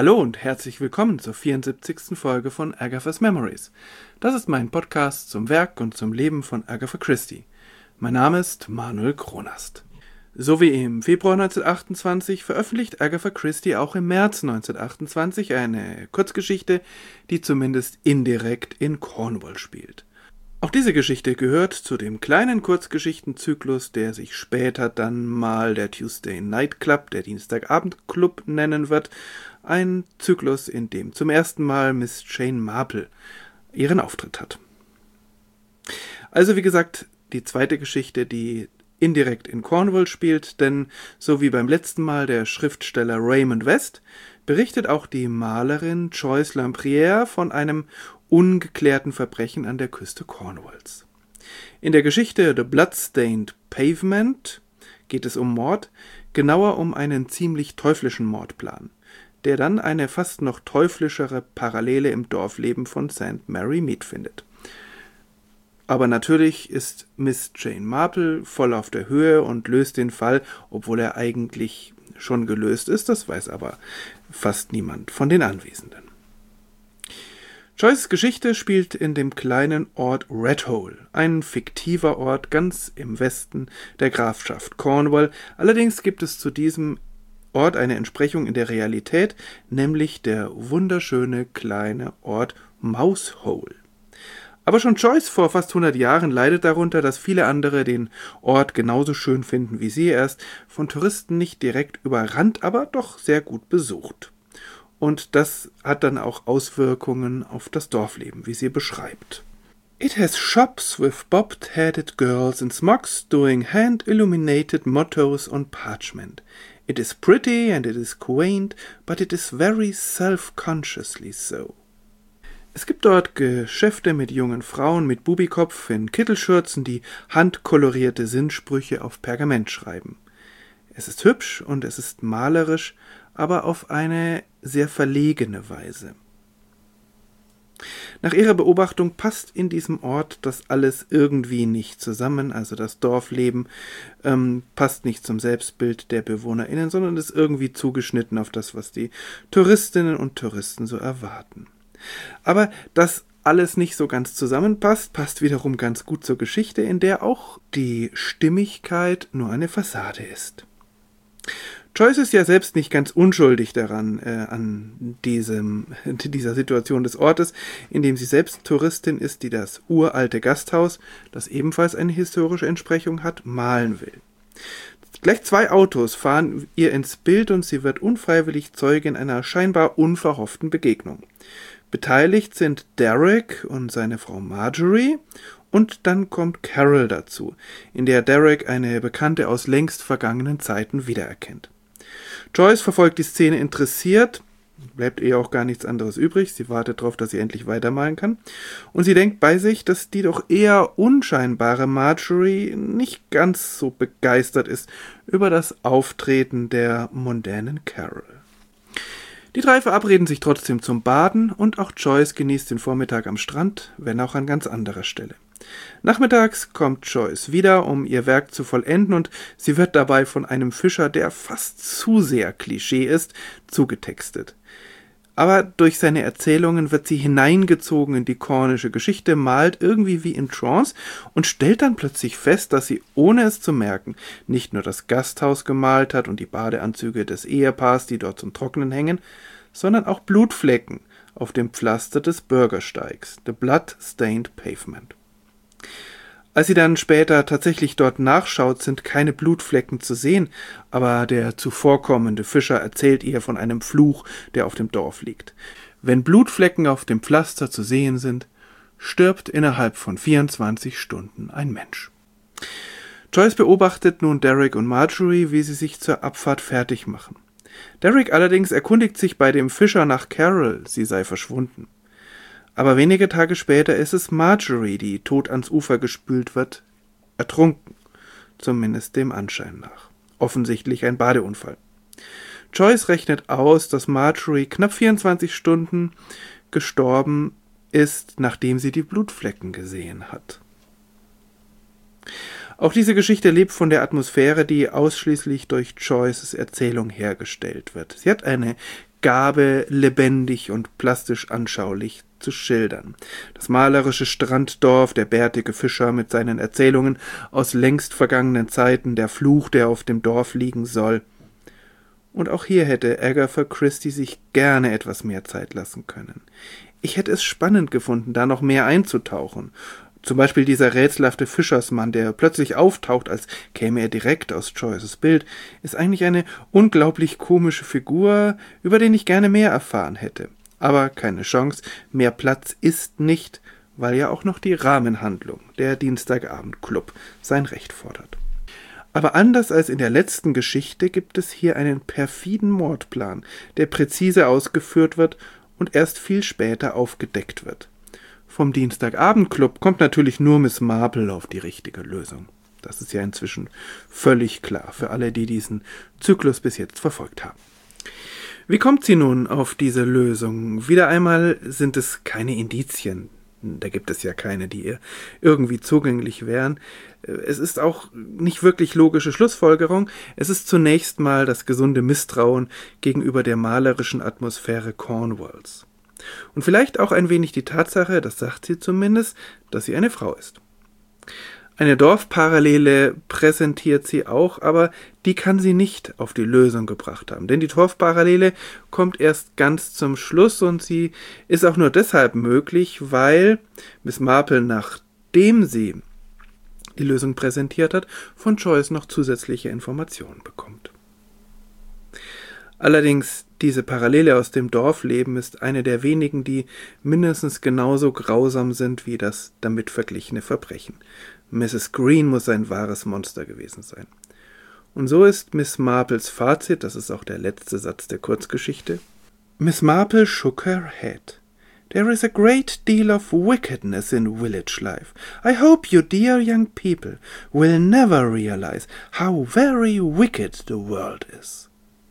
Hallo und herzlich willkommen zur 74. Folge von Agatha's Memories. Das ist mein Podcast zum Werk und zum Leben von Agatha Christie. Mein Name ist Manuel Kronast. So wie im Februar 1928 veröffentlicht Agatha Christie auch im März 1928 eine Kurzgeschichte, die zumindest indirekt in Cornwall spielt. Auch diese Geschichte gehört zu dem kleinen Kurzgeschichtenzyklus, der sich später dann mal der Tuesday Night Club, der Dienstagabend-Club nennen wird. Ein Zyklus, in dem zum ersten Mal Miss Jane Marple ihren Auftritt hat. Also wie gesagt, die zweite Geschichte, die indirekt in Cornwall spielt, denn so wie beim letzten Mal der Schriftsteller Raymond West, berichtet auch die Malerin Joyce Lampriere von einem ungeklärten Verbrechen an der Küste Cornwalls. In der Geschichte The Bloodstained Pavement geht es um Mord, genauer um einen ziemlich teuflischen Mordplan, der dann eine fast noch teuflischere Parallele im Dorfleben von St. Mary Mead findet. Aber natürlich ist Miss Jane Marple voll auf der Höhe und löst den Fall, obwohl er eigentlich schon gelöst ist, das weiß aber fast niemand von den Anwesenden. Joyces Geschichte spielt in dem kleinen Ort Redhole, ein fiktiver Ort ganz im Westen der Grafschaft Cornwall. Allerdings gibt es zu diesem Ort eine Entsprechung in der Realität, nämlich der wunderschöne kleine Ort Mousehole. Aber schon Joyce vor fast 100 Jahren leidet darunter, dass viele andere den Ort genauso schön finden wie sie. Er ist von Touristen nicht direkt überrannt, aber doch sehr gut besucht. Und das hat dann auch Auswirkungen auf das Dorfleben, wie sie beschreibt. It has shops with bobbed-headed girls in smocks doing hand-illuminated mottos on parchment. It is pretty and it is quaint, but it is very self-consciously so. Es gibt dort Geschäfte mit jungen Frauen mit Bubikopf in Kittelschürzen, die handkolorierte Sinnsprüche auf Pergament schreiben. Es ist hübsch und es ist malerisch, aber auf eine sehr verlegene Weise. Nach ihrer Beobachtung passt in diesem Ort das alles irgendwie nicht zusammen, also das Dorfleben passt nicht zum Selbstbild der BewohnerInnen, sondern ist irgendwie zugeschnitten auf das, was die Touristinnen und Touristen so erwarten. Aber dass alles nicht so ganz zusammenpasst, passt wiederum ganz gut zur Geschichte, in der auch die Stimmigkeit nur eine Fassade ist. Joyce ist ja selbst nicht ganz unschuldig daran, an dieser Situation des Ortes, in dem sie selbst Touristin ist, die das uralte Gasthaus, das ebenfalls eine historische Entsprechung hat, malen will. Gleich 2 Autos fahren ihr ins Bild und sie wird unfreiwillig Zeugin einer scheinbar unverhofften Begegnung. Beteiligt sind Derek und seine Frau Marjorie und dann kommt Carol dazu, in der Derek eine Bekannte aus längst vergangenen Zeiten wiedererkennt. Joyce verfolgt die Szene interessiert, bleibt ihr auch gar nichts anderes übrig, sie wartet darauf, dass sie endlich weitermalen kann, und sie denkt bei sich, dass die doch eher unscheinbare Marjorie nicht ganz so begeistert ist über das Auftreten der mondänen Carol. Die 3 verabreden sich trotzdem zum Baden und auch Joyce genießt den Vormittag am Strand, wenn auch an ganz anderer Stelle. Nachmittags kommt Joyce wieder, um ihr Werk zu vollenden, und sie wird dabei von einem Fischer, der fast zu sehr Klischee ist, zugetextet. Aber durch seine Erzählungen wird sie hineingezogen in die cornische Geschichte, malt irgendwie wie in Trance und stellt dann plötzlich fest, dass sie, ohne es zu merken, nicht nur das Gasthaus gemalt hat und die Badeanzüge des Ehepaars, die dort zum Trocknen hängen, sondern auch Blutflecken auf dem Pflaster des Bürgersteigs, The Blood-Stained Pavement. Als sie dann später tatsächlich dort nachschaut, sind keine Blutflecken zu sehen, aber der zuvorkommende Fischer erzählt ihr von einem Fluch, der auf dem Dorf liegt. Wenn Blutflecken auf dem Pflaster zu sehen sind, stirbt innerhalb von 24 Stunden ein Mensch. Joyce beobachtet nun Derek und Marjorie, wie sie sich zur Abfahrt fertig machen. Derek allerdings erkundigt sich bei dem Fischer nach Carol, sie sei verschwunden. Aber wenige Tage später ist es Marjorie, die tot ans Ufer gespült wird, ertrunken, zumindest dem Anschein nach. Offensichtlich ein Badeunfall. Joyce rechnet aus, dass Marjorie knapp 24 Stunden gestorben ist, nachdem sie die Blutflecken gesehen hat. Auch diese Geschichte lebt von der Atmosphäre, die ausschließlich durch Joyces Erzählung hergestellt wird. Sie hat eine Gabe, lebendig und plastisch anschaulich zu schildern. Das malerische Stranddorf, der bärtige Fischer mit seinen Erzählungen aus längst vergangenen Zeiten, der Fluch, der auf dem Dorf liegen soll. Und auch hier hätte Agatha Christie sich gerne etwas mehr Zeit lassen können. Ich hätte es spannend gefunden, da noch mehr einzutauchen. Zum Beispiel dieser rätselhafte Fischersmann, der plötzlich auftaucht, als käme er direkt aus Joyces Bild, ist eigentlich eine unglaublich komische Figur, über den ich gerne mehr erfahren hätte. Aber keine Chance, mehr Platz ist nicht, weil ja auch noch die Rahmenhandlung, der Dienstagabend-Club, sein Recht fordert. Aber anders als in der letzten Geschichte gibt es hier einen perfiden Mordplan, der präzise ausgeführt wird und erst viel später aufgedeckt wird. Vom Dienstagabend-Club kommt natürlich nur Miss Marple auf die richtige Lösung. Das ist ja inzwischen völlig klar für alle, die diesen Zyklus bis jetzt verfolgt haben. Wie kommt sie nun auf diese Lösung? Wieder einmal sind es keine Indizien. Da gibt es ja keine, die ihr irgendwie zugänglich wären. Es ist auch nicht wirklich logische Schlussfolgerung. Es ist zunächst mal das gesunde Misstrauen gegenüber der malerischen Atmosphäre Cornwalls. Und vielleicht auch ein wenig die Tatsache, das sagt sie zumindest, dass sie eine Frau ist. Eine Dorfparallele präsentiert sie auch, aber die kann sie nicht auf die Lösung gebracht haben. Denn die Dorfparallele kommt erst ganz zum Schluss und sie ist auch nur deshalb möglich, weil Miss Marple, nachdem sie die Lösung präsentiert hat, von Joyce noch zusätzliche Informationen bekommt. Allerdings, diese Parallele aus dem Dorfleben ist eine der wenigen, die mindestens genauso grausam sind wie das damit verglichene Verbrechen. Mrs. Green muss ein wahres Monster gewesen sein. Und so ist Miss Marples Fazit, das ist auch der letzte Satz der Kurzgeschichte. Miss Marple shook her head. There is a great deal of wickedness in village life. I hope you dear young people will never realize how very wicked the world is.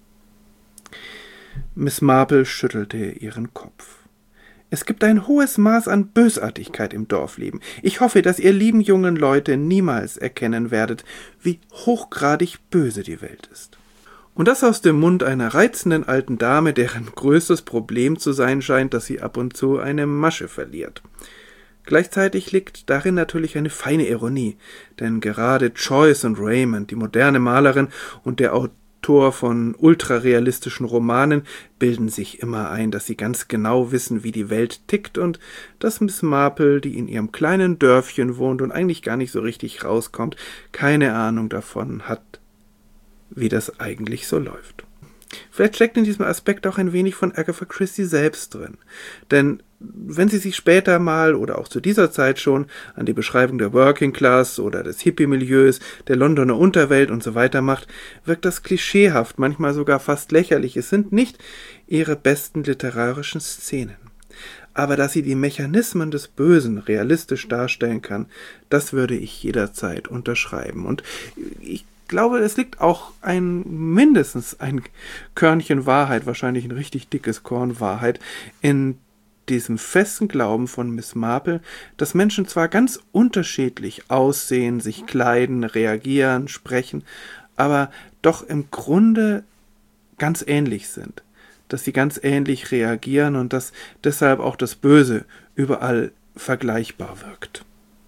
Miss Marple schüttelte ihren Kopf. Es gibt ein hohes Maß an Bösartigkeit im Dorfleben. Ich hoffe, dass ihr lieben jungen Leute niemals erkennen werdet, wie hochgradig böse die Welt ist. Und das aus dem Mund einer reizenden alten Dame, deren größtes Problem zu sein scheint, dass sie ab und zu eine Masche verliert. Gleichzeitig liegt darin natürlich eine feine Ironie, denn gerade Joyce und Raymond, die moderne Malerin und der Autor von ultrarealistischen Romanen, bilden sich immer ein, dass sie ganz genau wissen, wie die Welt tickt und dass Miss Marple, die in ihrem kleinen Dörfchen wohnt und eigentlich gar nicht so richtig rauskommt, keine Ahnung davon hat, wie das eigentlich so läuft. Vielleicht steckt in diesem Aspekt auch ein wenig von Agatha Christie selbst drin. Denn wenn sie sich später mal oder auch zu dieser Zeit schon an die Beschreibung der Working Class oder des Hippie-Milieus, der Londoner Unterwelt und so weiter macht, wirkt das klischeehaft, manchmal sogar fast lächerlich. Es sind nicht ihre besten literarischen Szenen. Aber dass sie die Mechanismen des Bösen realistisch darstellen kann, das würde ich jederzeit unterschreiben. Und ich glaube, es liegt auch mindestens ein Körnchen Wahrheit, wahrscheinlich ein richtig dickes Korn Wahrheit, in diesem festen Glauben von Miss Marple, dass Menschen zwar ganz unterschiedlich aussehen, sich kleiden, reagieren, sprechen, aber doch im Grunde ganz ähnlich sind. Dass sie ganz ähnlich reagieren und dass deshalb auch das Böse überall vergleichbar wirkt.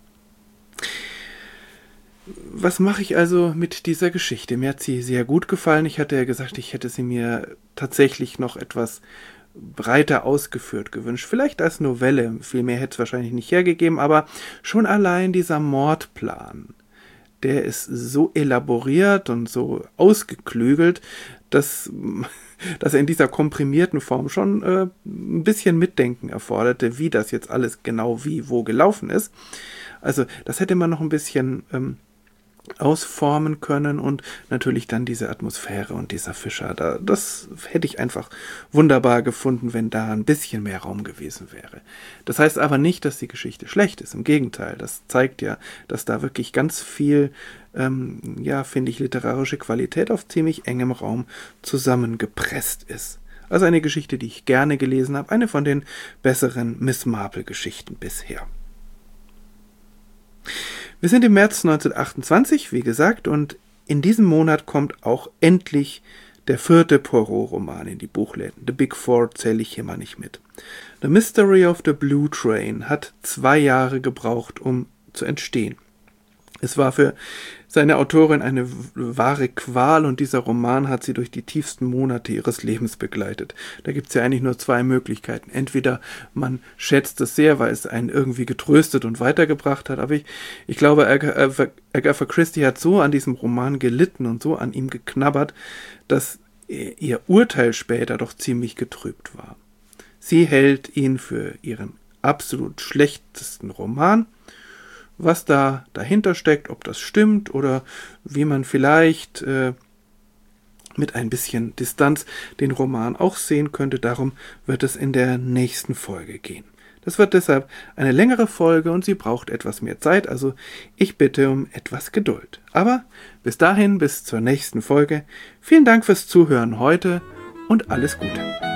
Was mache ich also mit dieser Geschichte? Mir hat sie sehr gut gefallen. Ich hatte ja gesagt, ich hätte sie mir tatsächlich noch etwas breiter ausgeführt gewünscht. Vielleicht als Novelle. Viel mehr hätte es wahrscheinlich nicht hergegeben, aber schon allein dieser Mordplan, der ist so elaboriert und so ausgeklügelt, dass er in dieser komprimierten Form schon ein bisschen Mitdenken erforderte, wie das jetzt alles genau wie wo gelaufen ist. Also das hätte man noch ein bisschen ausformen können und natürlich dann diese Atmosphäre und dieser Fischer. Das hätte ich einfach wunderbar gefunden, wenn da ein bisschen mehr Raum gewesen wäre. Das heißt aber nicht, dass die Geschichte schlecht ist. Im Gegenteil, das zeigt ja, dass da wirklich ganz viel, finde ich, literarische Qualität auf ziemlich engem Raum zusammengepresst ist. Also eine Geschichte, die ich gerne gelesen habe, eine von den besseren Miss Marple-Geschichten bisher. Wir sind im März 1928, wie gesagt, und in diesem Monat kommt auch endlich der 4. Poirot-Roman in die Buchläden. The Big Four zähle ich hier mal nicht mit. The Mystery of the Blue Train hat 2 Jahre gebraucht, um zu entstehen. Es war für seine Autorin eine wahre Qual und dieser Roman hat sie durch die tiefsten Monate ihres Lebens begleitet. Da gibt es ja eigentlich nur 2 Möglichkeiten. Entweder man schätzt es sehr, weil es einen irgendwie getröstet und weitergebracht hat, aber ich glaube, Agatha Christie hat so an diesem Roman gelitten und so an ihm geknabbert, dass ihr Urteil später doch ziemlich getrübt war. Sie hält ihn für ihren absolut schlechtesten Roman. Was da dahinter steckt, ob das stimmt oder wie man vielleicht mit ein bisschen Distanz den Roman auch sehen könnte, darum wird es in der nächsten Folge gehen. Das wird deshalb eine längere Folge und sie braucht etwas mehr Zeit, also ich bitte um etwas Geduld. Aber bis dahin, bis zur nächsten Folge, vielen Dank fürs Zuhören heute und alles Gute.